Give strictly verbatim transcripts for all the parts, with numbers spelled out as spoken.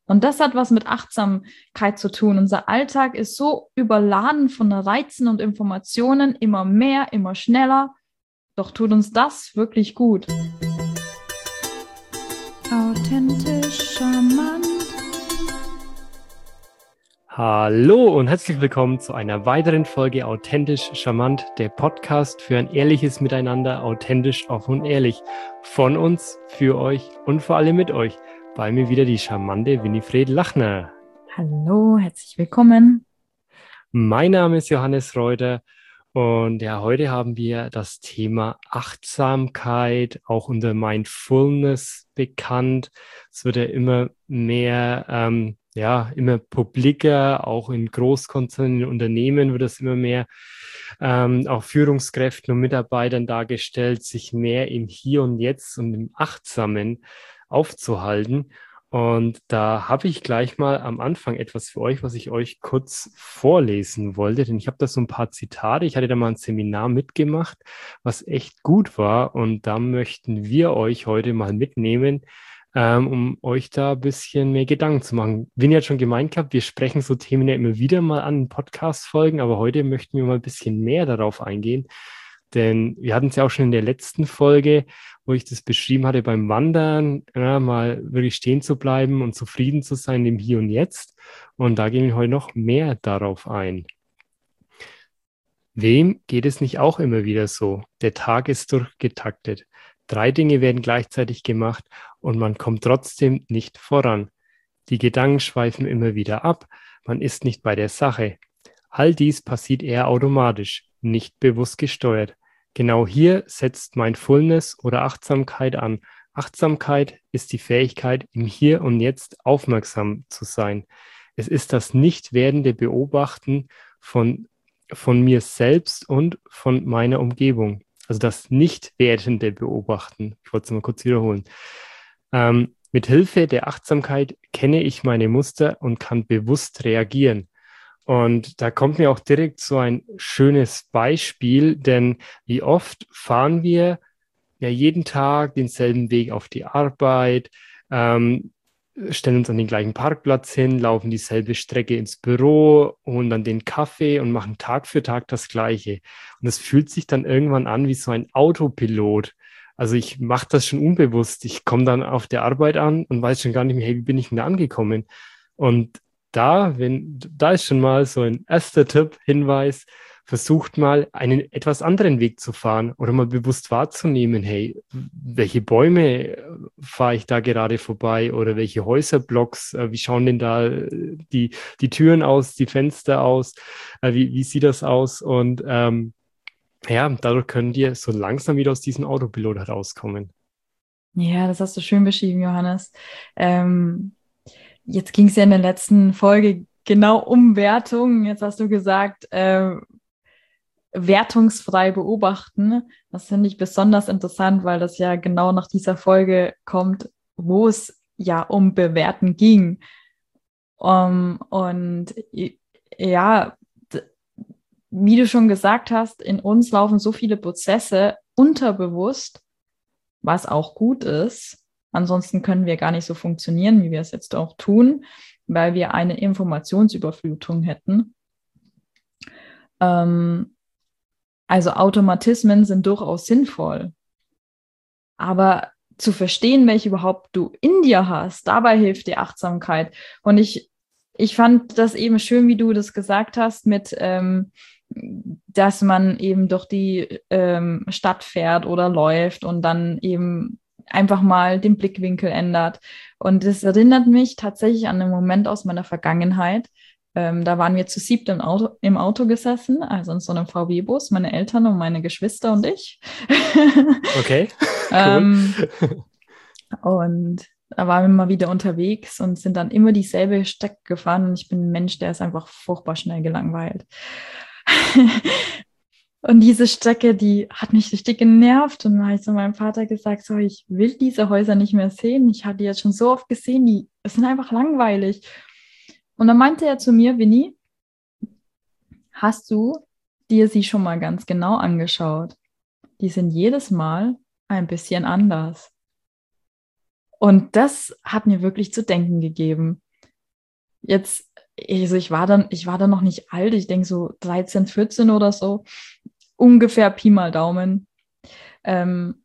Und das hat was mit Achtsamkeit zu tun. Unser Alltag ist so überladen von Reizen und Informationen, immer mehr, immer schneller. Doch tut uns das wirklich gut. Authentisch charmant. Hallo und herzlich willkommen zu einer weiteren Folge Authentisch charmant, der Podcast für ein ehrliches Miteinander, authentisch, offen und ehrlich. Von uns, für euch und vor allem mit euch. Bei mir wieder die charmante Winifred Lachner. Hallo, herzlich willkommen. Mein Name ist Johannes Reuter und ja, heute haben wir das Thema Achtsamkeit, auch unter Mindfulness bekannt. Es wird ja immer mehr, ähm, ja, immer publiker, auch in Großkonzernen, in Unternehmen wird es immer mehr, ähm, auch Führungskräften und Mitarbeitern dargestellt, sich mehr im Hier und Jetzt und im Achtsamen aufzuhalten. Und da habe ich gleich mal am Anfang etwas für euch, was ich euch kurz vorlesen wollte, denn ich habe da so ein paar Zitate. Ich hatte da mal ein Seminar mitgemacht, was echt gut war, und da möchten wir euch heute mal mitnehmen, ähm, um euch da ein bisschen mehr Gedanken zu machen. Winnie hat schon gemeint gehabt, wir sprechen so Themen ja immer wieder mal an in Podcast-Folgen, aber heute möchten wir mal ein bisschen mehr darauf eingehen. Denn wir hatten es ja auch schon in der letzten Folge, wo ich das beschrieben hatte, beim Wandern, ja, mal wirklich stehen zu bleiben und zufrieden zu sein im Hier und Jetzt. Und da gehen wir heute noch mehr darauf ein. Wem geht es nicht auch immer wieder so? Der Tag ist durchgetaktet. Drei Dinge werden gleichzeitig gemacht und man kommt trotzdem nicht voran. Die Gedanken schweifen immer wieder ab. Man ist nicht bei der Sache. All dies passiert eher automatisch, nicht bewusst gesteuert. Genau hier setzt Mindfulness oder Achtsamkeit an. Achtsamkeit ist die Fähigkeit, im Hier und Jetzt aufmerksam zu sein. Es ist das nicht werdende Beobachten von, von mir selbst und von meiner Umgebung. Also das nicht werdende Beobachten. Ich wollte es mal kurz wiederholen. Ähm, mit Hilfe der Achtsamkeit kenne ich meine Muster und kann bewusst reagieren. Und da kommt mir auch direkt so ein schönes Beispiel, denn wie oft fahren wir ja jeden Tag denselben Weg auf die Arbeit, ähm, stellen uns an den gleichen Parkplatz hin, laufen dieselbe Strecke ins Büro, holen dann den Kaffee und machen Tag für Tag das Gleiche. Und es fühlt sich dann irgendwann an wie so ein Autopilot. Also ich mache das schon unbewusst. Ich komme dann auf der Arbeit an und weiß schon gar nicht mehr, hey, wie bin ich denn da angekommen? Und Da, wenn, da ist schon mal so ein erster Tipp, Hinweis, versucht mal einen etwas anderen Weg zu fahren oder mal bewusst wahrzunehmen, hey, welche Bäume fahre ich da gerade vorbei oder welche Häuserblocks, äh, wie schauen denn da die, die Türen aus, die Fenster aus, äh, wie, wie sieht das aus? Und ähm, ja, dadurch können wir so langsam wieder aus diesem Autopilot herauskommen. Ja, das hast du schön beschrieben, Johannes. Ähm, Jetzt ging es ja in der letzten Folge genau um Wertung. Jetzt hast du gesagt, äh, wertungsfrei beobachten. Das finde ich besonders interessant, weil das ja genau nach dieser Folge kommt, wo es ja um Bewerten ging. Um, und ja, d- wie du schon gesagt hast, in uns laufen so viele Prozesse unterbewusst, was auch gut ist. Ansonsten können wir gar nicht so funktionieren, wie wir es jetzt auch tun, weil wir eine Informationsüberflutung hätten. Ähm, also Automatismen sind durchaus sinnvoll. Aber zu verstehen, welche überhaupt du in dir hast, dabei hilft die Achtsamkeit. Und ich, ich fand das eben schön, wie du das gesagt hast, mit ähm, dass man eben durch die ähm, Stadt fährt oder läuft und dann eben einfach mal den Blickwinkel ändert. Und das erinnert mich tatsächlich an einen Moment aus meiner Vergangenheit. Ähm, da waren wir zu siebt im Auto, im Auto gesessen, also in so einem V W-Bus, meine Eltern und meine Geschwister und ich. Okay, cool. ähm, und da waren wir mal wieder unterwegs und sind dann immer dieselbe Strecke gefahren. Und ich bin ein Mensch, der ist einfach furchtbar schnell gelangweilt. Und diese Strecke, die hat mich richtig genervt. Und dann habe ich zu meinem Vater gesagt, so, ich will diese Häuser nicht mehr sehen. Ich habe die jetzt schon so oft gesehen, die sind einfach langweilig. Und dann meinte er zu mir, Winnie, hast du dir sie schon mal ganz genau angeschaut? Die sind jedes Mal ein bisschen anders. Und das hat mir wirklich zu denken gegeben. jetzt, also ich war dann, ich war dann noch nicht alt, ich denke so dreizehn, vierzehn oder so, ungefähr Pi mal Daumen. Ähm,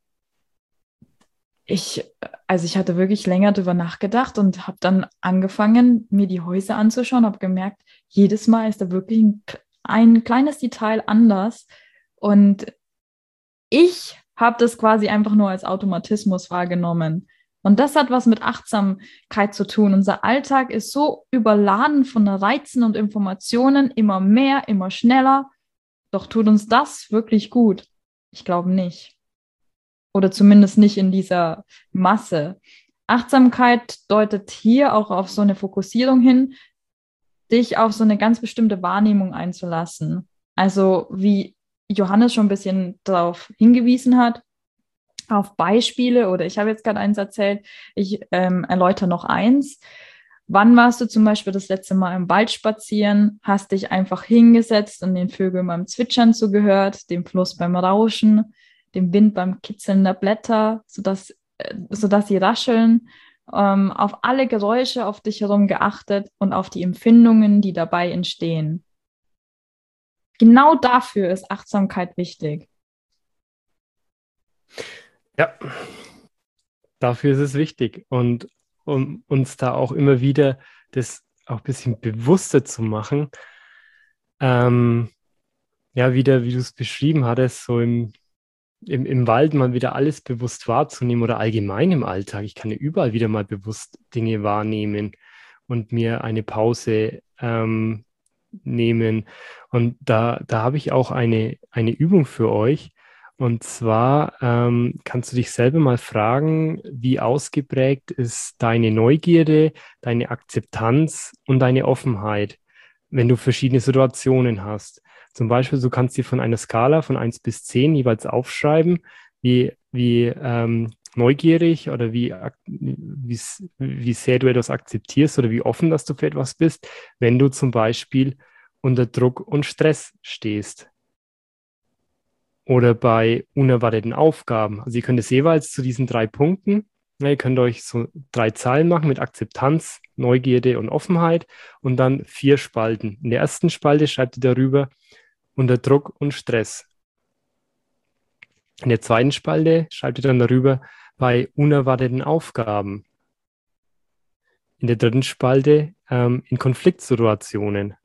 ich, also ich hatte wirklich länger drüber nachgedacht und habe dann angefangen, mir die Häuser anzuschauen, habe gemerkt, jedes Mal ist da wirklich ein, ein kleines Detail anders. Und ich habe das quasi einfach nur als Automatismus wahrgenommen. Und das hat was mit Achtsamkeit zu tun. Unser Alltag ist so überladen von Reizen und Informationen, immer mehr, immer schneller. Doch tut uns das wirklich gut? Ich glaube nicht. Oder zumindest nicht in dieser Masse. Achtsamkeit deutet hier auch auf so eine Fokussierung hin, dich auf so eine ganz bestimmte Wahrnehmung einzulassen. Also wie Johannes schon ein bisschen darauf hingewiesen hat, auf Beispiele, oder ich habe jetzt gerade eins erzählt, ich ähm, erläutere noch eins. Wann warst du zum Beispiel das letzte Mal im Wald spazieren, hast dich einfach hingesetzt und den Vögeln beim Zwitschern zugehört, dem Fluss beim Rauschen, dem Wind beim Kitzeln der Blätter, sodass, äh, sodass sie rascheln, ähm, auf alle Geräusche auf dich herum geachtet und auf die Empfindungen, die dabei entstehen. Genau dafür ist Achtsamkeit wichtig. Ja, dafür ist es wichtig. Und um uns da auch immer wieder das auch ein bisschen bewusster zu machen, ähm, ja, wieder, wie du es beschrieben hattest, so im, im, im Wald mal wieder alles bewusst wahrzunehmen oder allgemein im Alltag. Ich kann ja überall wieder mal bewusst Dinge wahrnehmen und mir eine Pause ähm, nehmen. Und da, da habe ich auch eine, eine Übung für euch. Und zwar ähm, kannst du dich selber mal fragen, wie ausgeprägt ist deine Neugierde, deine Akzeptanz und deine Offenheit, wenn du verschiedene Situationen hast. Zum Beispiel, du kannst dir von einer Skala von eins bis zehn jeweils aufschreiben, wie, wie ähm, neugierig oder wie, wie, wie sehr du etwas akzeptierst oder wie offen, dass du für etwas bist, wenn du zum Beispiel unter Druck und Stress stehst. Oder bei unerwarteten Aufgaben. Also ihr könnt es jeweils zu diesen drei Punkten, ja, ihr könnt euch so drei Zahlen machen mit Akzeptanz, Neugierde und Offenheit und dann vier Spalten. In der ersten Spalte schreibt ihr darüber unter Druck und Stress. In der zweiten Spalte schreibt ihr dann darüber bei unerwarteten Aufgaben. In der dritten Spalte ähm, in Konfliktsituationen.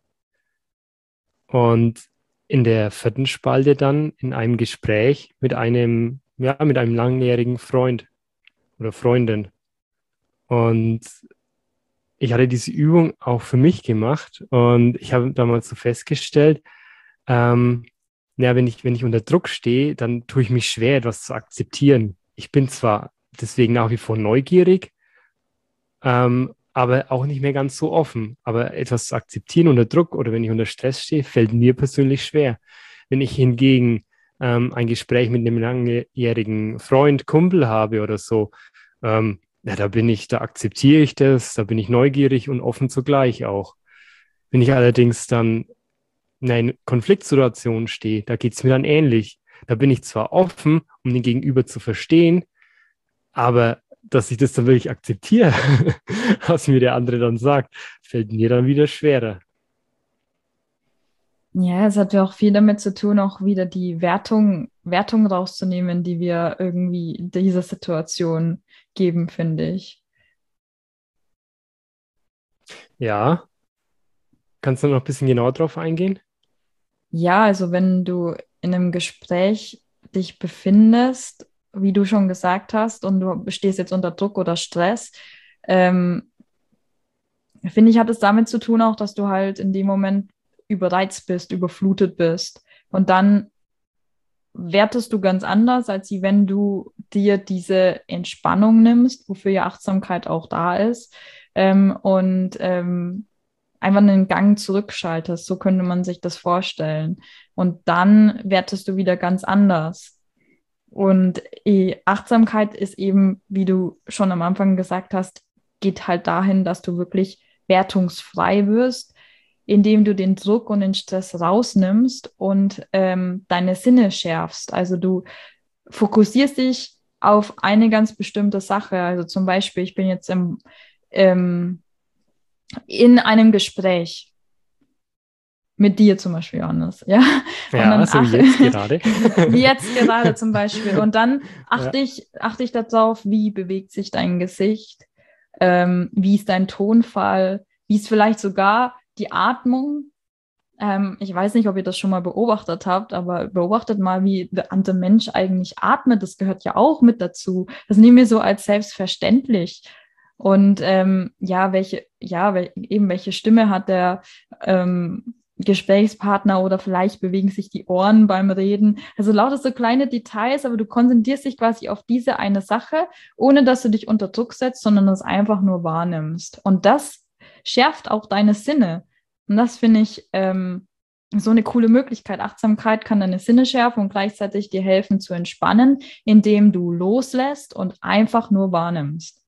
Und in der vierten Spalte dann in einem Gespräch mit einem, ja, mit einem langjährigen Freund oder Freundin. Und ich hatte diese Übung auch für mich gemacht und ich habe damals so festgestellt, ähm, ja, wenn ich, wenn ich unter Druck stehe, dann tue ich mich schwer, etwas zu akzeptieren. Ich bin zwar deswegen nach wie vor neugierig, ähm, aber auch nicht mehr ganz so offen. Aber etwas zu akzeptieren unter Druck oder wenn ich unter Stress stehe, fällt mir persönlich schwer. Wenn ich hingegen ähm, ein Gespräch mit einem langjährigen Freund, Kumpel habe oder so, ähm, ja, da bin ich, da akzeptiere ich das, da bin ich neugierig und offen zugleich auch. Wenn ich allerdings dann in einer Konfliktsituation stehe, da geht es mir dann ähnlich. Da bin ich zwar offen, um den Gegenüber zu verstehen, aber dass ich das dann wirklich akzeptiere, was mir der andere dann sagt, fällt mir dann wieder schwerer. Ja, es hat ja auch viel damit zu tun, auch wieder die Wertung, Wertung rauszunehmen, die wir irgendwie in dieser Situation geben, finde ich. Ja, kannst du noch ein bisschen genauer drauf eingehen? Ja, also wenn du in einem Gespräch dich befindest, wie du schon gesagt hast, und du stehst jetzt unter Druck oder Stress, ähm, finde ich, hat es damit zu tun auch, dass du halt in dem Moment überreizt bist, überflutet bist. Und dann wertest du ganz anders, als wenn du dir diese Entspannung nimmst, wofür ja Achtsamkeit auch da ist, ähm, und ähm, einfach einen Gang zurückschaltest. So könnte man sich das vorstellen. Und dann wertest du wieder ganz anders. Und eh, Achtsamkeit ist eben, wie du schon am Anfang gesagt hast, geht halt dahin, dass du wirklich wertungsfrei wirst, indem du den Druck und den Stress rausnimmst und ähm, deine Sinne schärfst. Also du fokussierst dich auf eine ganz bestimmte Sache. Also zum Beispiel, ich bin jetzt im, ähm, in einem Gespräch. Mit dir zum Beispiel, Johannes. Ja, und Ja, dann so wie ach, jetzt gerade. wie jetzt gerade zum Beispiel. Und dann achte Ja. ich, achte ich darauf, wie bewegt sich dein Gesicht, ähm, wie ist dein Tonfall, wie ist vielleicht sogar die Atmung. Ähm, ich weiß nicht, ob ihr das schon mal beobachtet habt, aber beobachtet mal, wie der andere Mensch eigentlich atmet. Das gehört ja auch mit dazu. Das nehmen wir so als selbstverständlich. Und ähm, ja, welche, ja, wel eben welche Stimme hat der ähm, Gesprächspartner oder vielleicht bewegen sich die Ohren beim Reden. Also lauter so kleine Details, aber du konzentrierst dich quasi auf diese eine Sache, ohne dass du dich unter Druck setzt, sondern das einfach nur wahrnimmst. Und das schärft auch deine Sinne. Und das finde ich ähm, so eine coole Möglichkeit. Achtsamkeit kann deine Sinne schärfen und gleichzeitig dir helfen zu entspannen, indem du loslässt und einfach nur wahrnimmst.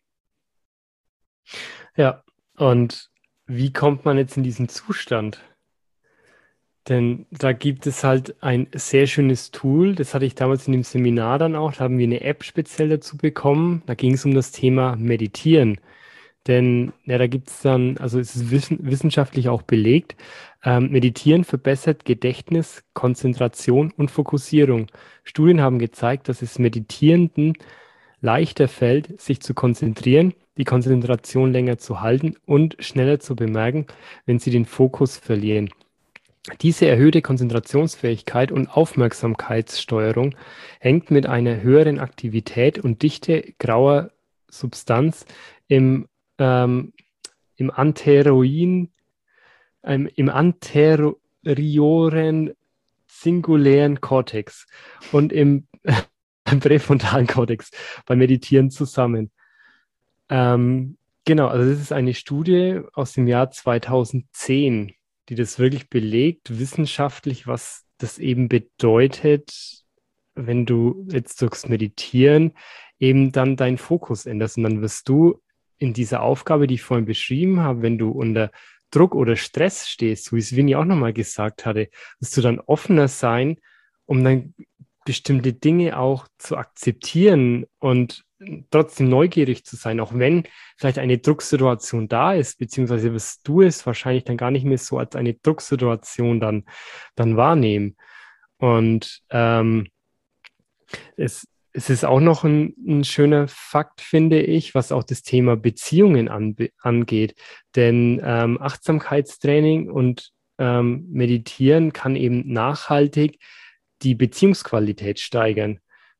Ja, und wie kommt man jetzt in diesen Zustand? Denn da gibt es halt ein sehr schönes Tool, das hatte ich damals in dem Seminar dann auch, da haben wir eine App speziell dazu bekommen. Da ging es um das Thema Meditieren. Denn ja, da gibt es dann, also es ist wissen, wissenschaftlich auch belegt, ähm, Meditieren verbessert Gedächtnis, Konzentration und Fokussierung. Studien haben gezeigt, dass es Meditierenden leichter fällt, sich zu konzentrieren, die Konzentration länger zu halten und schneller zu bemerken, wenn sie den Fokus verlieren. Diese erhöhte Konzentrationsfähigkeit und Aufmerksamkeitssteuerung hängt mit einer höheren Aktivität und Dichte grauer Substanz im, ähm, im anterioren, ähm, im anterioren singulären Kortex und im präfrontalen Kortex beim Meditieren zusammen. Ähm, genau, also das ist eine Studie aus dem Jahr zweitausendzehn, die das wirklich belegt, wissenschaftlich, was das eben bedeutet, wenn du jetzt durchs Meditieren eben dann deinen Fokus änderst. Und dann wirst du in dieser Aufgabe, die ich vorhin beschrieben habe, wenn du unter Druck oder Stress stehst, so wie es Winnie auch nochmal gesagt hatte, wirst du dann offener sein, um dann bestimmte Dinge auch zu akzeptieren und trotzdem neugierig zu sein, auch wenn vielleicht eine Drucksituation da ist, beziehungsweise wirst du es wahrscheinlich dann gar nicht mehr so als eine Drucksituation dann, dann wahrnehmen. Und ähm, es, es ist auch noch ein, ein schöner Fakt, finde ich, was auch das Thema Beziehungen an, angeht. Denn ähm, Achtsamkeitstraining und ähm, Meditieren kann eben nachhaltig die Beziehungsqualität steigern.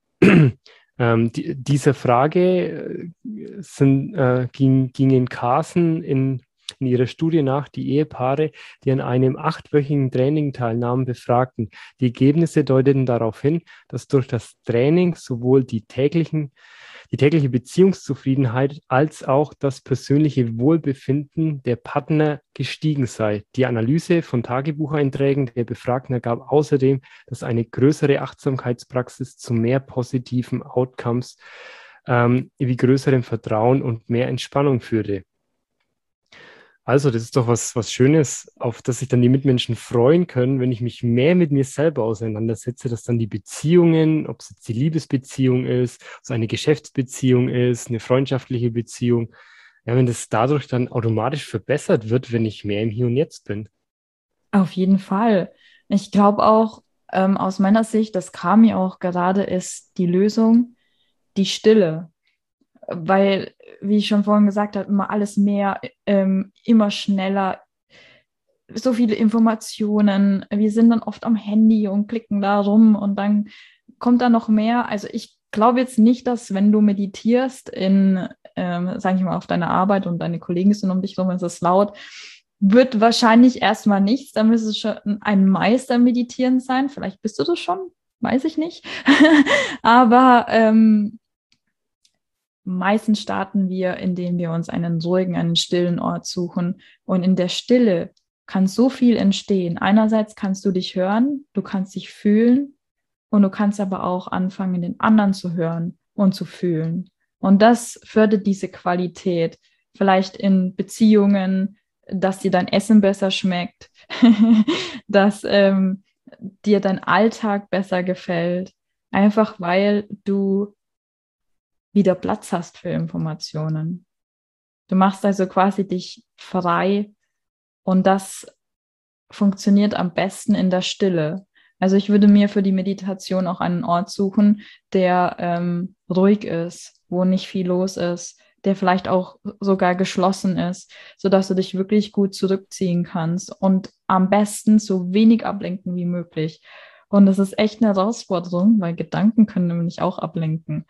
Ähm, die, dieser Frage äh, sind, äh, ging, gingen Carson in, in ihrer Studie nach, die Ehepaare, die an einem achtwöchigen Training teilnahmen, befragten. Die Ergebnisse deuteten darauf hin, dass durch das Training sowohl die täglichen die tägliche Beziehungszufriedenheit als auch das persönliche Wohlbefinden der Partner gestiegen sei. Die Analyse von Tagebucheinträgen der Befragten ergab außerdem, dass eine größere Achtsamkeitspraxis zu mehr positiven Outcomes ähm, wie größerem Vertrauen und mehr Entspannung führte. Also, das ist doch was, was Schönes, auf das sich dann die Mitmenschen freuen können, wenn ich mich mehr mit mir selber auseinandersetze, dass dann die Beziehungen, ob es jetzt die Liebesbeziehung ist, ob es eine Geschäftsbeziehung ist, eine freundschaftliche Beziehung, ja, wenn das dadurch dann automatisch verbessert wird, wenn ich mehr im Hier und Jetzt bin. Auf jeden Fall. Ich glaube auch, ähm, aus meiner Sicht, das kam mir auch gerade, ist die Lösung, die Stille. Weil, wie ich schon vorhin gesagt habe, immer alles mehr, ähm, immer schneller, so viele Informationen. Wir sind dann oft am Handy und klicken da rum und dann kommt da noch mehr. Also ich glaube jetzt nicht, dass wenn du meditierst in, ähm, sage ich mal, auf deiner Arbeit und deine Kollegen sind um dich rum, es ist laut, wird wahrscheinlich erstmal nichts. Da müsste es schon ein Meister meditieren sein. Vielleicht bist du das schon, weiß ich nicht. Aber ähm, meistens starten wir, indem wir uns einen ruhigen, einen stillen Ort suchen. Und in der Stille kann so viel entstehen. Einerseits kannst du dich hören, du kannst dich fühlen und du kannst aber auch anfangen, den anderen zu hören und zu fühlen. Und das fördert diese Qualität. Vielleicht in Beziehungen, dass dir dein Essen besser schmeckt, dass ähm, dir dein Alltag besser gefällt. Einfach weil du wieder Platz hast für Informationen. Du machst also quasi dich frei und das funktioniert am besten in der Stille. Also ich würde mir für die Meditation auch einen Ort suchen, der ähm, ruhig ist, wo nicht viel los ist, der vielleicht auch sogar geschlossen ist, sodass du dich wirklich gut zurückziehen kannst und am besten so wenig ablenken wie möglich. Und das ist echt eine Herausforderung, weil Gedanken können nämlich auch ablenken.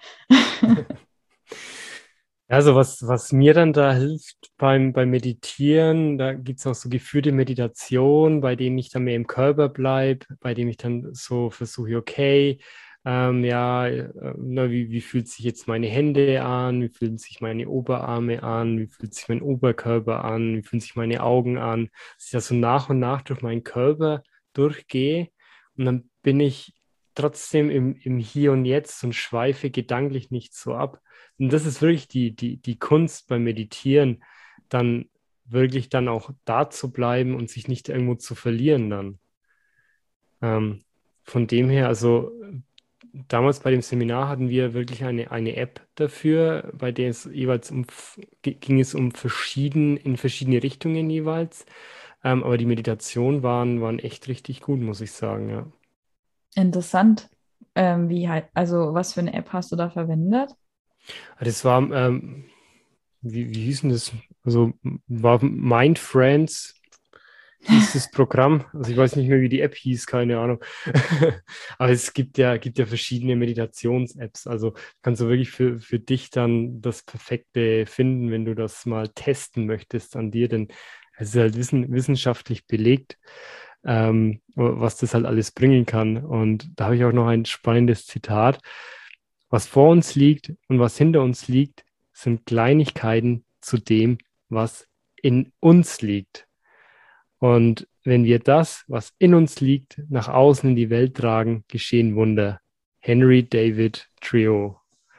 Also was, was mir dann da hilft beim, beim Meditieren, da gibt es auch so geführte Meditation, bei denen ich dann mehr im Körper bleibe, bei dem ich dann so versuche, okay, ähm, ja, äh, na, wie, wie fühlt sich jetzt meine Hände an, wie fühlen sich meine Oberarme an, wie fühlt sich mein Oberkörper an, wie fühlen sich meine Augen an, dass ich da so nach und nach durch meinen Körper durchgehe und dann bin ich trotzdem im, im Hier und Jetzt und schweife gedanklich nicht so ab. Und das ist wirklich die, die, die Kunst beim Meditieren, dann wirklich dann auch da zu bleiben und sich nicht irgendwo zu verlieren dann. Ähm, von dem her, also damals bei dem Seminar hatten wir wirklich eine, eine App dafür, bei der es jeweils um, ging es um verschieden, in verschiedene Richtungen jeweils. Ähm, aber die Meditationen waren, waren echt richtig gut, muss ich sagen, ja. Interessant. Ähm, wie halt, also was für eine App hast du da verwendet? Das war, ähm, wie, wie hieß denn das? Also war Mind Friends hieß das Programm. Also ich weiß nicht mehr, wie die App hieß, keine Ahnung. Aber es gibt ja, gibt ja verschiedene Meditations-Apps. Also kannst du wirklich für, für dich dann das Perfekte finden, wenn du das mal testen möchtest an dir, denn es ist halt wissen, wissenschaftlich belegt, ähm, was das halt alles bringen kann. Und da habe ich auch noch ein spannendes Zitat. Was vor uns liegt und was hinter uns liegt, sind Kleinigkeiten zu dem, was in uns liegt. Und wenn wir das, was in uns liegt, nach außen in die Welt tragen, geschehen Wunder. Henry David Thoreau.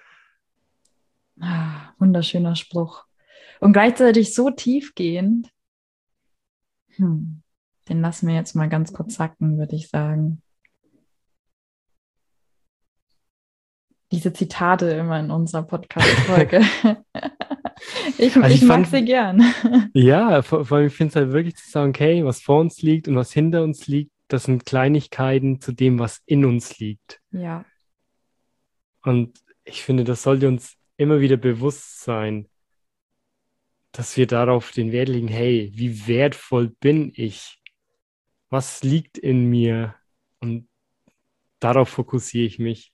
Ah, wunderschöner Spruch. Und gleichzeitig so tiefgehend. Hm. Den lassen wir jetzt mal ganz kurz sacken, würde ich sagen. Diese Zitate immer in unserer Podcast-Folge. ich Also ich ich mag fand, sie gern. ja, vor, vor allem, ich finde es halt wirklich zu sagen, okay, was vor uns liegt und was hinter uns liegt, das sind Kleinigkeiten zu dem, was in uns liegt. Ja, Und ich finde, das sollte uns immer wieder bewusst sein, dass wir darauf den Wert legen, hey, wie wertvoll bin ich? Was liegt in mir? Und darauf fokussiere ich mich.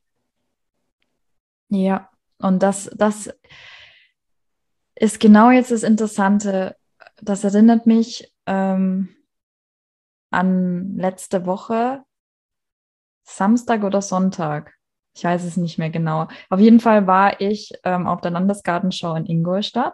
ja. Und das, das ist genau jetzt das Interessante. Das erinnert mich ähm, an letzte Woche, Samstag oder Sonntag. Ich weiß es nicht mehr genau. Auf jeden Fall war ich ähm, auf der Landesgartenschau in Ingolstadt.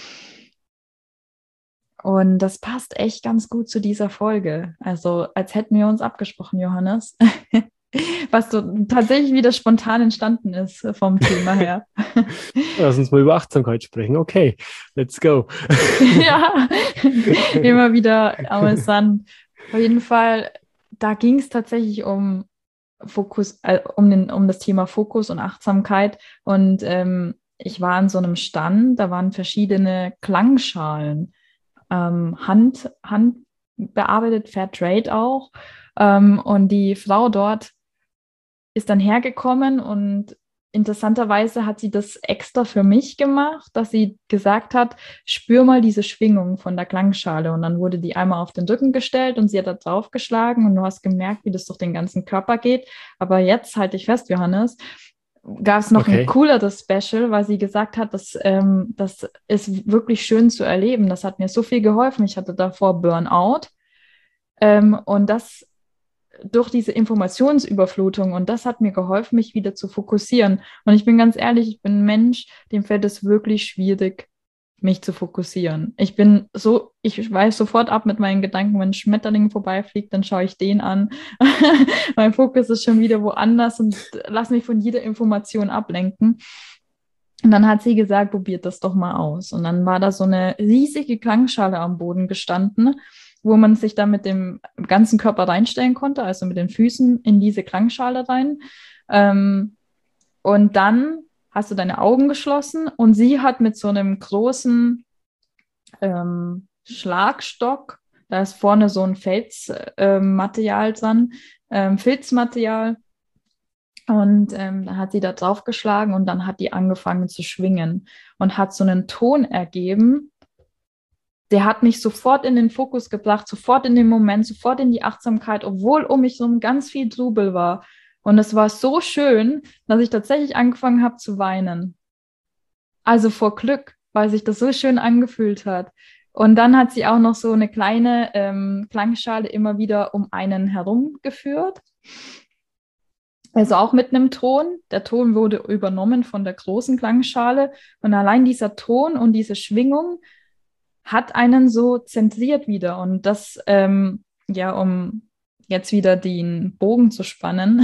Und das passt echt ganz gut zu dieser Folge. Also als hätten wir uns abgesprochen, Johannes. Was so tatsächlich wieder spontan entstanden ist vom Thema her. Lass uns mal über Achtsamkeit sprechen. Okay, let's go. Ja, immer wieder amüsant. Auf jeden Fall, da ging es tatsächlich um Fokus, äh, um, den, um das Thema Fokus und Achtsamkeit. Und ähm, ich war an so einem Stand, da waren verschiedene Klangschalen, ähm, Hand, Hand bearbeitet, Fairtrade auch. Ähm, und die Frau dort ist dann hergekommen und interessanterweise hat sie das extra für mich gemacht, dass sie gesagt hat, spür mal diese Schwingung von der Klangschale. Und dann wurde die einmal auf den Rücken gestellt und sie hat da drauf geschlagen und du hast gemerkt, wie das durch den ganzen Körper geht. Aber jetzt halte ich fest, Johannes, gab es noch Okay. ein cooleres Special, weil sie gesagt hat, dass, ähm, das ist wirklich schön zu erleben. Das hat mir so viel geholfen. Ich hatte davor Burnout. Ähm, und das durch diese Informationsüberflutung und das hat mir geholfen, mich wieder zu fokussieren. Und ich bin ganz ehrlich, ich bin ein Mensch, dem fällt es wirklich schwierig, mich zu fokussieren. Ich bin so, ich weiß sofort ab mit meinen Gedanken, wenn ein Schmetterling vorbeifliegt, dann schaue ich den an. Mein Fokus ist schon wieder woanders und lass mich von jeder Information ablenken. Und dann hat sie gesagt, probiert das doch mal aus. Und dann war da so eine riesige Klangschale am Boden gestanden, wo man sich da mit dem ganzen Körper reinstellen konnte, also mit den Füßen in diese Klangschale rein. Ähm, und dann hast du deine Augen geschlossen und sie hat mit so einem großen ähm, Schlagstock. Da ist vorne so ein Felsmaterial ähm, Material dran, ähm, Filzmaterial. Und ähm, dann hat sie da drauf geschlagen und dann hat die angefangen zu schwingen und hat so einen Ton ergeben, der hat mich sofort in den Fokus gebracht, sofort in den Moment, sofort in die Achtsamkeit, obwohl um mich so ganz viel Trubel war. Und es war so schön, dass ich tatsächlich angefangen habe zu weinen. Also vor Glück, weil sich das so schön angefühlt hat. Und dann hat sie auch noch so eine kleine ähm, Klangschale immer wieder um einen herumgeführt. Also auch mit einem Ton. Der Ton wurde übernommen von der großen Klangschale. Und allein dieser Ton und diese Schwingung hat einen so zentriert wieder. Und das, ähm, ja, um jetzt wieder den Bogen zu spannen,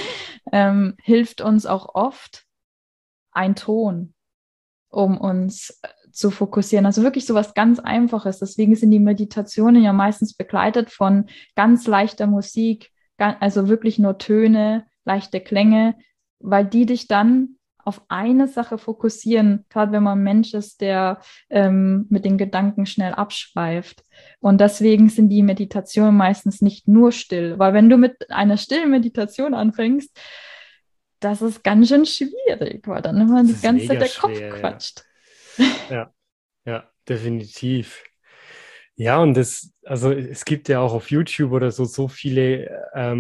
ähm, hilft uns auch oft ein Ton, um uns zu fokussieren. Also wirklich so was ganz Einfaches. Deswegen sind die Meditationen ja meistens begleitet von ganz leichter Musik, also wirklich nur Töne, leichte Klänge, weil die dich dann auf eine Sache fokussieren, gerade wenn man ein Mensch ist, der ähm, mit den Gedanken schnell abschweift. Und deswegen sind die Meditationen meistens nicht nur still, weil wenn du mit einer stillen Meditation anfängst, das ist ganz schön schwierig, weil dann immer Das die ist ganze Zeit mega der Kopf schwer, ja. quatscht. Ja, ja, definitiv. Ja, und das, also es gibt ja auch auf YouTube oder so so viele ähm,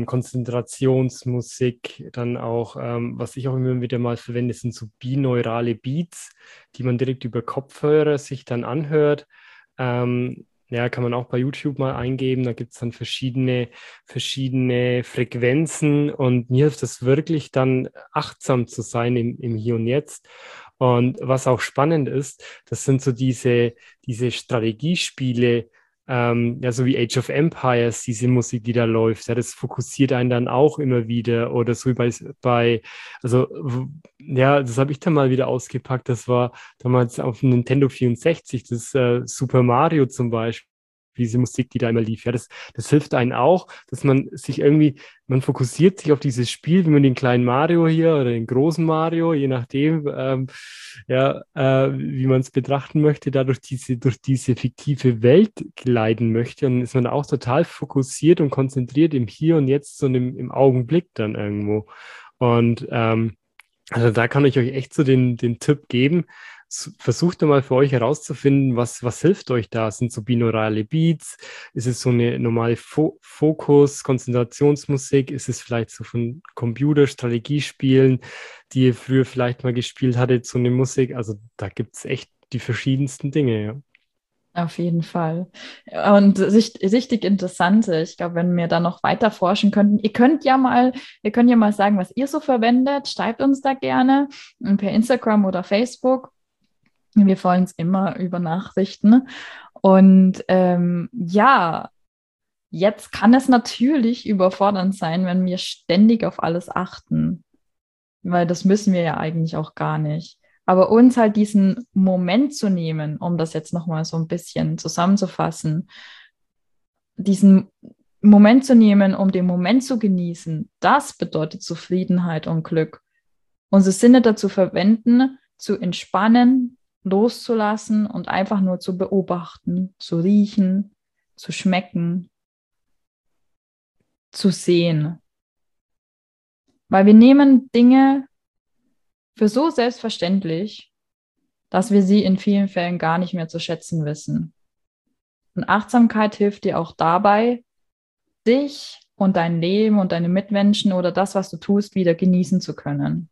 Konzentrationsmusik, dann auch, ähm, was ich auch immer wieder mal verwende, sind so binaurale Beats, die man direkt über Kopfhörer sich dann anhört. Ähm, ja, kann man auch bei YouTube mal eingeben, da gibt es dann verschiedene, verschiedene Frequenzen und mir hilft es wirklich dann achtsam zu sein im, im Hier und Jetzt. Und was auch spannend ist, das sind so diese, diese Strategiespiele, ähm, ja, so wie Age of Empires, diese Musik, die da läuft, ja, das fokussiert einen dann auch immer wieder. Oder so wie bei, bei also, w- ja, das habe ich dann mal wieder ausgepackt. Das war damals auf dem Nintendo vierundsechzig, das äh, Super Mario zum Beispiel. Diese Musik, die da immer lief, ja, das, das hilft einem auch, dass man sich irgendwie, man fokussiert sich auf dieses Spiel, wie man den kleinen Mario hier oder den großen Mario, je nachdem, ähm, ja, äh, wie man es betrachten möchte, da durch diese, durch diese fiktive Welt gleiten möchte. Und dann ist man auch total fokussiert und konzentriert im Hier und Jetzt, so im, im Augenblick dann irgendwo. Und ähm, also da kann ich euch echt so den, den Tipp geben. S- Versucht mal für euch herauszufinden, was, was hilft euch da? Sind so binaurale Beats? Ist es so eine normale Fo Fokus, Konzentrationsmusik? Ist es vielleicht so von Computer, Strategiespielen, die ihr früher vielleicht mal gespielt hattet, so eine Musik? Also da gibt es echt die verschiedensten Dinge, ja. Auf jeden Fall. Und sicht, sichtig interessante. Ich glaube, wenn wir da noch weiter forschen könnten, ihr könnt ja mal, ihr könnt ja mal sagen, was ihr so verwendet. Schreibt uns da gerne per Instagram oder Facebook. Wir freuen uns immer über Nachrichten. Und ähm, ja, jetzt kann es natürlich überfordernd sein, wenn wir ständig auf alles achten, weil das müssen wir ja eigentlich auch gar nicht. Aber uns halt diesen Moment zu nehmen, um das jetzt nochmal so ein bisschen zusammenzufassen, diesen Moment zu nehmen, um den Moment zu genießen, das bedeutet Zufriedenheit und Glück. Unsere Sinne dazu verwenden, zu entspannen, loszulassen und einfach nur zu beobachten, zu riechen, zu schmecken, zu sehen. Weil wir nehmen Dinge für so selbstverständlich, dass wir sie in vielen Fällen gar nicht mehr zu schätzen wissen. Und Achtsamkeit hilft dir auch dabei, dich und dein Leben und deine Mitmenschen oder das, was du tust, wieder genießen zu können.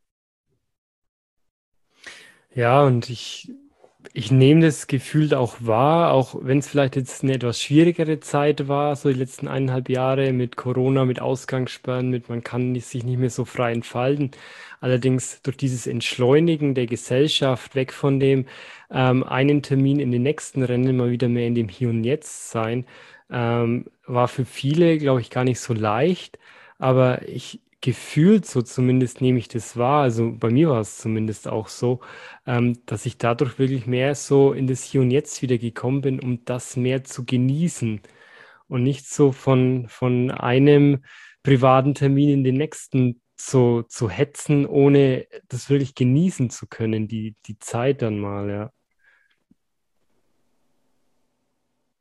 Ja, und ich, ich nehme das gefühlt auch wahr, auch wenn es vielleicht jetzt eine etwas schwierigere Zeit war, so die letzten eineinhalb Jahre mit Corona, mit Ausgangssperren, mit man kann nicht- sich nicht mehr so frei entfalten. Allerdings durch dieses Entschleunigen der Gesellschaft, weg von dem ähm, einen Termin in den nächsten Rennen, mal wieder mehr in dem Hier und Jetzt sein, ähm, war für viele, glaube ich, gar nicht so leicht. Aber ich gefühlt, so zumindest nehme ich das wahr, also bei mir war es zumindest auch so, ähm, dass ich dadurch wirklich mehr so in das Hier und Jetzt wieder gekommen bin, um das mehr zu genießen und nicht so von, von einem privaten Termin in den nächsten zu, zu hetzen, ohne das wirklich genießen zu können, die, die Zeit dann mal, ja.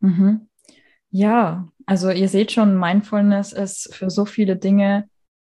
Mhm. Ja, also ihr seht schon, Mindfulness ist für so viele Dinge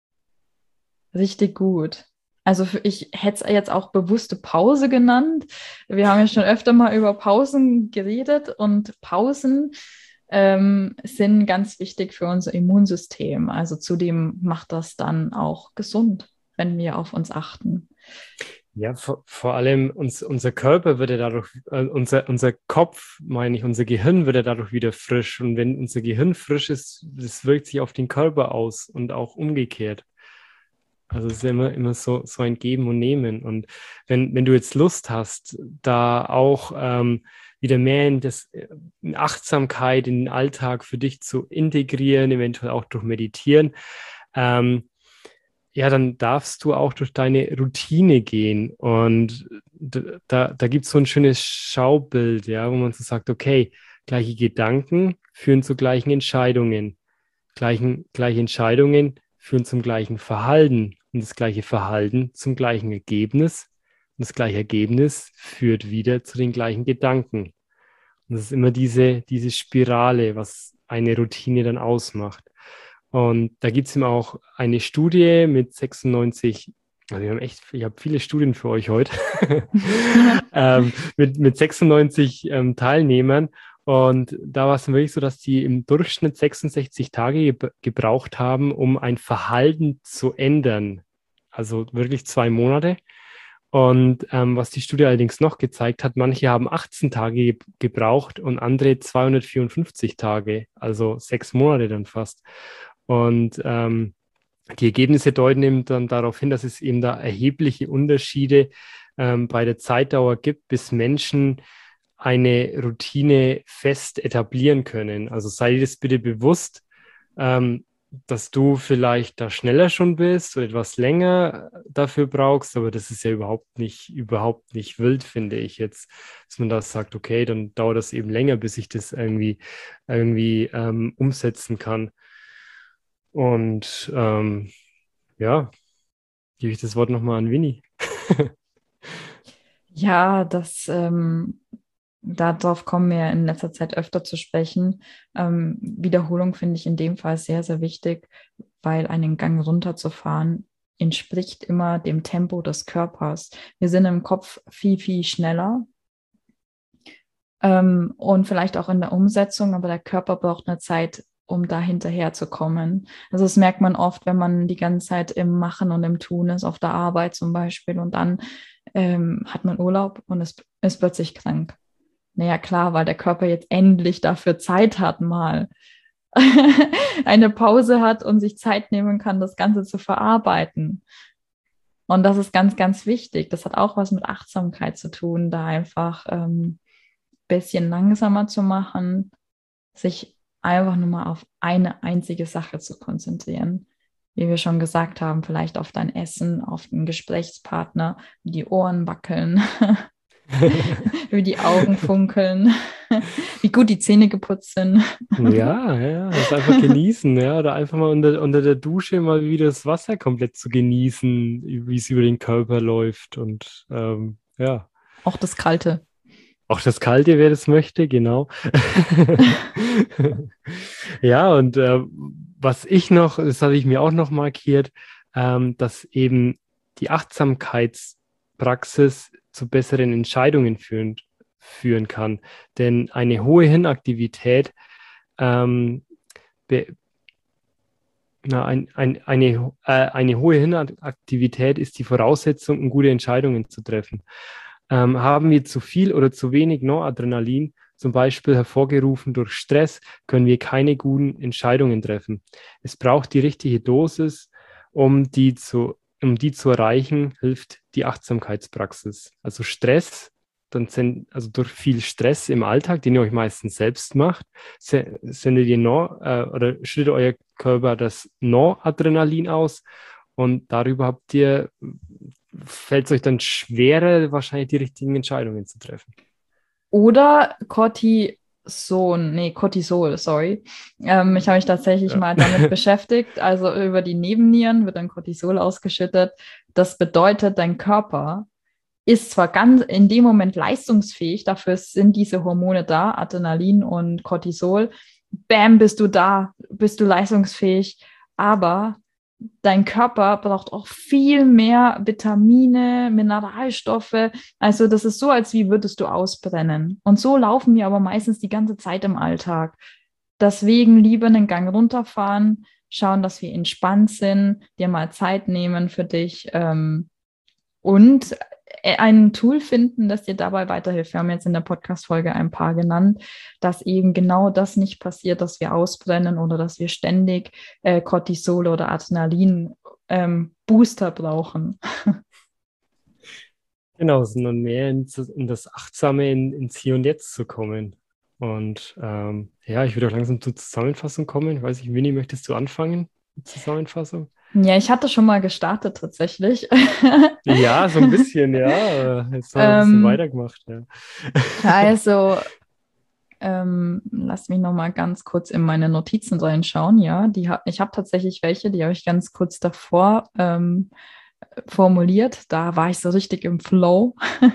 richtig gut. Also für, ich hätte es jetzt auch bewusste Pause genannt. Wir haben ja schon öfter mal über Pausen geredet und Pausen ähm, sind ganz wichtig für unser Immunsystem. Also zudem macht das dann auch gesund, wenn wir auf uns achten. Ja, vor, vor allem uns, unser Körper wird ja dadurch, äh, unser, unser Kopf, meine ich, unser Gehirn wird ja dadurch wieder frisch. Und wenn unser Gehirn frisch ist, das wirkt sich auf den Körper aus und auch umgekehrt. Also es ist ja immer, immer so, so ein Geben und Nehmen. Und wenn, wenn du jetzt Lust hast, da auch ähm, wieder mehr in das in Achtsamkeit in den Alltag für dich zu integrieren, eventuell auch durch Meditieren, ähm, ja, dann darfst du auch durch deine Routine gehen. Und d- da, da gibt es so ein schönes Schaubild, ja, wo man so sagt, okay, gleiche Gedanken führen zu gleichen Entscheidungen. Gleichen, gleiche Entscheidungen führen zum gleichen Verhalten und das gleiche Verhalten zum gleichen Ergebnis. Und das gleiche Ergebnis führt wieder zu den gleichen Gedanken. Und das ist immer diese, diese Spirale, was eine Routine dann ausmacht. Und da gibt es eben auch eine Studie mit sechsundneunzig, also wir haben echt, ich habe viele Studien für euch heute, ähm, mit, mit sechsundneunzig ähm, Teilnehmern. Und da war es wirklich so, dass die im Durchschnitt sechsundsechzig Tage ge gebraucht haben, um ein Verhalten zu ändern. Also wirklich zwei Monate. Und ähm, was die Studie allerdings noch gezeigt hat, manche haben achtzehn Tage ge gebraucht und andere zweihundertvierundfünfzig Tage, also sechs Monate dann fast. Und ähm, die Ergebnisse deuten eben dann darauf hin, dass es eben da erhebliche Unterschiede ähm, bei der Zeitdauer gibt, bis Menschen eine Routine fest etablieren können. Also sei dir das bitte bewusst, ähm, dass du vielleicht da schneller schon bist oder etwas länger dafür brauchst, aber das ist ja überhaupt nicht, überhaupt nicht wild, finde ich jetzt, dass man da sagt, okay, dann dauert das eben länger, bis ich das irgendwie, irgendwie ähm, umsetzen kann. Und ähm, ja, gebe ich das Wort nochmal an Winnie. Ja, das, ähm, darauf kommen wir in letzter Zeit öfter zu sprechen. Ähm, Wiederholung finde ich in dem Fall sehr, sehr wichtig, weil einen Gang runterzufahren entspricht immer dem Tempo des Körpers. Wir sind im Kopf viel, viel schneller ähm, und vielleicht auch in der Umsetzung, aber der Körper braucht eine Zeit, um da hinterher zu kommen. Also das merkt man oft, wenn man die ganze Zeit im Machen und im Tun ist, auf der Arbeit zum Beispiel, und dann ähm, hat man Urlaub und ist, ist plötzlich krank. Naja, klar, weil der Körper jetzt endlich dafür Zeit hat, mal eine Pause hat und sich Zeit nehmen kann, das Ganze zu verarbeiten. Und das ist ganz, ganz wichtig. Das hat auch was mit Achtsamkeit zu tun, da einfach ein ähm, bisschen langsamer zu machen, sich einfach nur mal auf eine einzige Sache zu konzentrieren. Wie wir schon gesagt haben, vielleicht auf dein Essen, auf den Gesprächspartner, wie die Ohren wackeln, wie die Augen funkeln, wie gut die Zähne geputzt sind. Ja, ja, das einfach genießen, ja, oder einfach mal unter, unter der Dusche mal wieder das Wasser komplett zu genießen, wie es über den Körper läuft und ähm, ja. Auch das Kalte. Auch das Kalte, wer das möchte, genau. Ja, und äh, was ich noch, das habe ich mir auch noch markiert, ähm, dass eben die Achtsamkeitspraxis zu besseren Entscheidungen führen, führen kann. Denn eine hohe Hirnaktivität, ähm, be, na, ein, ein, eine, äh, eine hohe Hirnaktivität ist die Voraussetzung, um gute Entscheidungen zu treffen. Ähm, haben wir zu viel oder zu wenig Noradrenalin, zum Beispiel hervorgerufen durch Stress, können wir keine guten Entscheidungen treffen. Es braucht die richtige Dosis, um die zu, um die zu erreichen, hilft die Achtsamkeitspraxis. Also Stress, dann sind, also durch viel Stress im Alltag, den ihr euch meistens selbst macht, sendet ihr Nor, äh, oder schüttet euer Körper das Noradrenalin aus und darüber habt ihr fällt es euch dann schwerer, wahrscheinlich die richtigen Entscheidungen zu treffen. Oder Cortison, nee, Cortisol, sorry. Ähm, ich habe mich tatsächlich Ja. mal damit beschäftigt. Also über die Nebennieren wird dann Cortisol ausgeschüttet. Das bedeutet, dein Körper ist zwar ganz in dem Moment leistungsfähig, dafür sind diese Hormone da, Adrenalin und Cortisol. Bam, bist du da, bist du leistungsfähig, aber dein Körper braucht auch viel mehr Vitamine, Mineralstoffe. Also das ist so, als wie würdest du ausbrennen. Und so laufen wir aber meistens die ganze Zeit im Alltag. Deswegen lieber einen Gang runterfahren, schauen, dass wir entspannt sind, dir mal Zeit nehmen für dich ähm, und ein Tool finden, das dir dabei weiterhilft. Wir haben jetzt in der Podcast-Folge ein paar genannt, dass eben genau das nicht passiert, dass wir ausbrennen oder dass wir ständig äh, Cortisol oder Adrenalin ähm, Booster brauchen. Genau, sondern mehr in, in das Achtsame, in, ins Hier und Jetzt zu kommen. Und ähm, ja, ich würde auch langsam zur Zusammenfassung kommen. Ich weiß nicht, Winnie, möchtest du anfangen mit Zusammenfassung? Ja, ich hatte schon mal gestartet tatsächlich. Ja, so ein bisschen, ja. Jetzt haben wir ein bisschen ähm, weitergemacht, ja. Also, ähm, lass mich noch mal ganz kurz in meine Notizen reinschauen. Ja, die ha ich habe tatsächlich welche, die habe ich ganz kurz davor ähm, formuliert. Da war ich so richtig im Flow.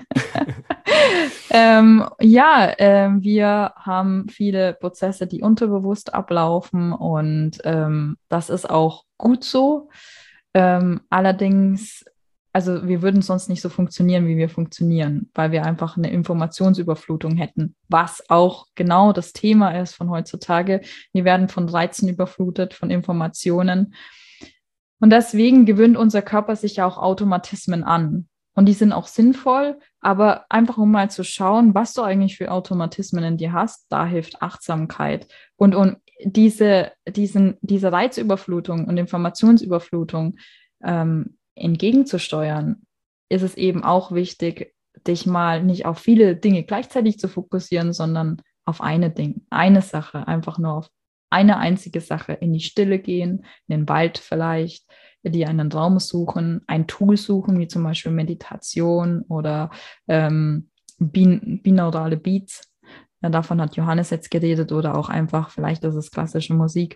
ähm, ja, äh, wir haben viele Prozesse, die unterbewusst ablaufen und ähm, das ist auch gut so. Ähm, allerdings, also wir würden sonst nicht so funktionieren, wie wir funktionieren, weil wir einfach eine Informationsüberflutung hätten, was auch genau das Thema ist von heutzutage. Wir werden von Reizen überflutet, von Informationen. Und deswegen gewöhnt unser Körper sich ja auch Automatismen an. Und die sind auch sinnvoll, aber einfach um mal zu schauen, was du eigentlich für Automatismen in dir hast, da hilft Achtsamkeit. Und um diese, diesen, diese Reizüberflutung und Informationsüberflutung ähm, entgegenzusteuern, ist es eben auch wichtig, dich mal nicht auf viele Dinge gleichzeitig zu fokussieren, sondern auf eine Ding, eine Sache, einfach nur auf eine einzige Sache, in die Stille gehen, in den Wald vielleicht, die einen Raum suchen, ein Tool suchen, wie zum Beispiel Meditation oder ähm, bin binaurale Beats. Ja, davon hat Johannes jetzt geredet oder auch einfach, vielleicht ist es klassische Musik.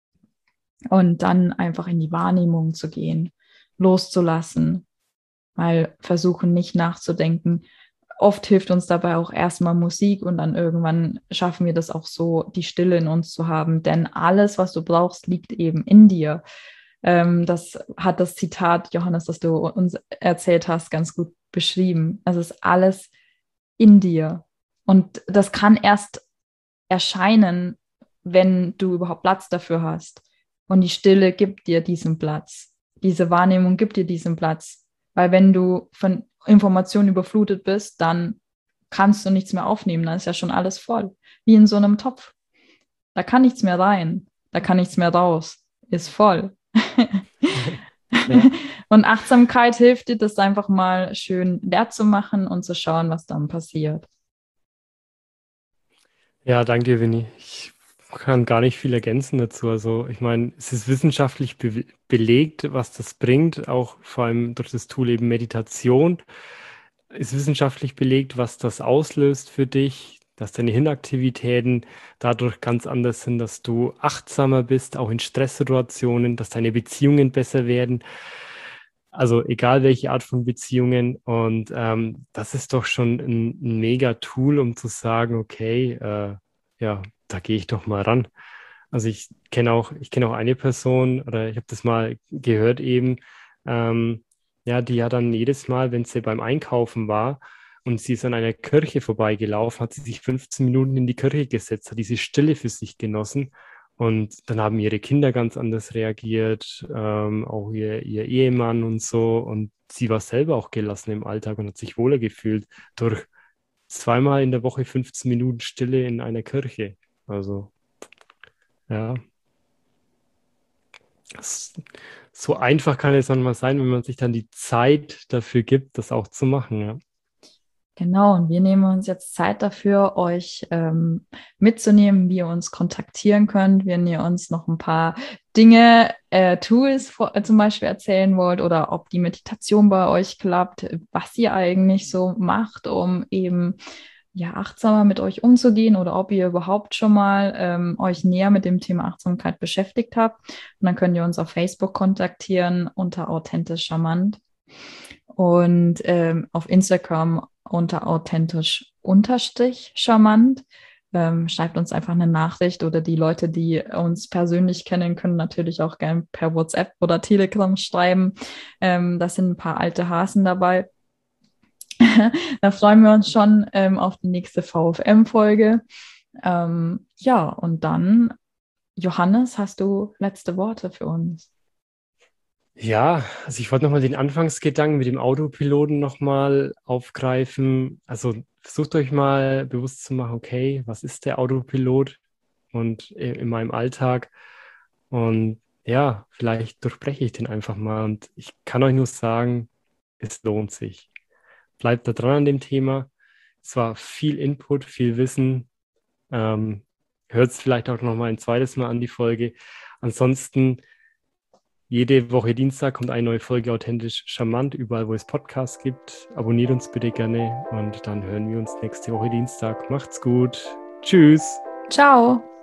Und dann einfach in die Wahrnehmung zu gehen, loszulassen, weil versuchen nicht nachzudenken. Oft hilft uns dabei auch erstmal Musik und dann irgendwann schaffen wir das auch so, die Stille in uns zu haben. Denn alles, was du brauchst, liegt eben in dir. Ähm, das hat das Zitat, Johannes, das du uns erzählt hast, ganz gut beschrieben. Es ist alles in dir. Und das kann erst erscheinen, wenn du überhaupt Platz dafür hast. Und die Stille gibt dir diesen Platz. Diese Wahrnehmung gibt dir diesen Platz. Weil wenn du von Informationen überflutet bist, dann kannst du nichts mehr aufnehmen. Dann ist ja schon alles voll. Wie in so einem Topf. Da kann nichts mehr rein. Da kann nichts mehr raus. Ist voll. Ja. Und Achtsamkeit hilft dir, das einfach mal schön leer zu machen und zu schauen, was dann passiert. Ja, danke dir, Winnie. Ich kann gar nicht viel ergänzen dazu. Also ich meine, es ist wissenschaftlich be belegt, was das bringt, auch vor allem durch das Tool eben Meditation. Ist wissenschaftlich belegt, was das auslöst für dich, dass deine Hirnaktivitäten dadurch ganz anders sind, dass du achtsamer bist, auch in Stresssituationen, dass deine Beziehungen besser werden. Also egal welche Art von Beziehungen. Und ähm, das ist doch schon ein, ein mega Tool, um zu sagen, okay, äh, ja, da gehe ich doch mal ran. Also ich kenne auch, ich kenne auch eine Person, oder ich habe das mal gehört eben, ähm, ja, die hat dann jedes Mal, wenn sie beim Einkaufen war und sie ist an einer Kirche vorbeigelaufen, hat sie sich fünfzehn Minuten in die Kirche gesetzt, hat diese Stille für sich genossen. Und dann haben ihre Kinder ganz anders reagiert, ähm, auch ihr, ihr Ehemann und so. Und sie war selber auch gelassen im Alltag und hat sich wohler gefühlt durch zweimal in der Woche fünfzehn Minuten Stille in einer Kirche. Also, ja. Das, so einfach kann es dann mal sein, wenn man sich dann die Zeit dafür gibt, das auch zu machen, ja. Genau, und wir nehmen uns jetzt Zeit dafür, euch ähm, mitzunehmen, wie ihr uns kontaktieren könnt, wenn ihr uns noch ein paar Dinge, äh, Tools vor, äh, zum Beispiel erzählen wollt oder ob die Meditation bei euch klappt, was ihr eigentlich so macht, um eben ja, achtsamer mit euch umzugehen oder ob ihr überhaupt schon mal ähm, euch näher mit dem Thema Achtsamkeit beschäftigt habt. Und dann könnt ihr uns auf Facebook kontaktieren unter authentisch charmant. und ähm, auf Instagram unter authentisch unterstrich charmant. Ähm, schreibt uns einfach eine Nachricht oder die Leute, die uns persönlich kennen, können natürlich auch gerne per WhatsApp oder Telegram schreiben. Ähm, da sind ein paar alte Hasen dabei. Da freuen wir uns schon ähm, auf die nächste V F M-Folge. Ähm, ja, und dann, Johannes, hast du letzte Worte für uns? Ja, also ich wollte nochmal den Anfangsgedanken mit dem Autopiloten nochmal aufgreifen. Also versucht euch mal bewusst zu machen, okay, was ist der Autopilot und in meinem Alltag? Und ja, vielleicht durchbreche ich den einfach mal. Und ich kann euch nur sagen, es lohnt sich. Bleibt da dran an dem Thema. Es war viel Input, viel Wissen. Ähm, hört es vielleicht auch nochmal ein zweites Mal an die Folge. Ansonsten jede Woche Dienstag kommt eine neue Folge Authentisch Charmant, überall wo es Podcasts gibt. Abonniert uns bitte gerne und dann hören wir uns nächste Woche Dienstag. Macht's gut. Tschüss. Ciao.